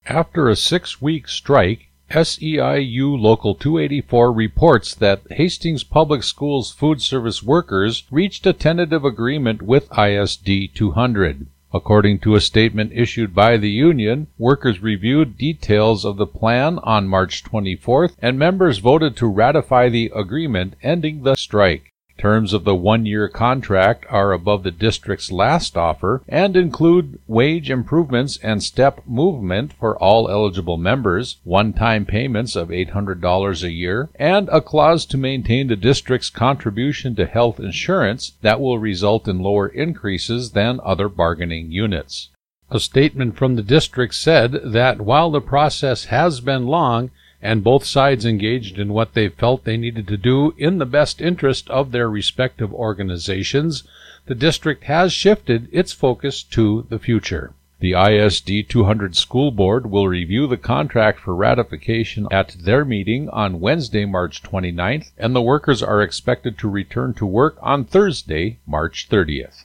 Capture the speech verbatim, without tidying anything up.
After a six-week strike, S E I U Local two eighty-four reports that Hastings Public Schools food service workers reached a tentative agreement with I S D two hundred. According to a statement issued by the union, workers reviewed details of the plan on March twenty-fourth, and members voted to ratify the agreement ending the strike. Terms of the one-year contract are above the district's last offer and include wage improvements and step movement for all eligible members, one-time payments of eight hundred dollars a year, and a clause to maintain the district's contribution to health insurance that will result in lower increases than other bargaining units. A statement from the district said that while the process has been long, and both sides engaged in what they felt they needed to do in the best interest of their respective organizations, the district has shifted its focus to the future. The I S D two hundred School Board will review the contract for ratification at their meeting on Wednesday, March twenty-ninth, and the workers are expected to return to work on Thursday, March thirtieth.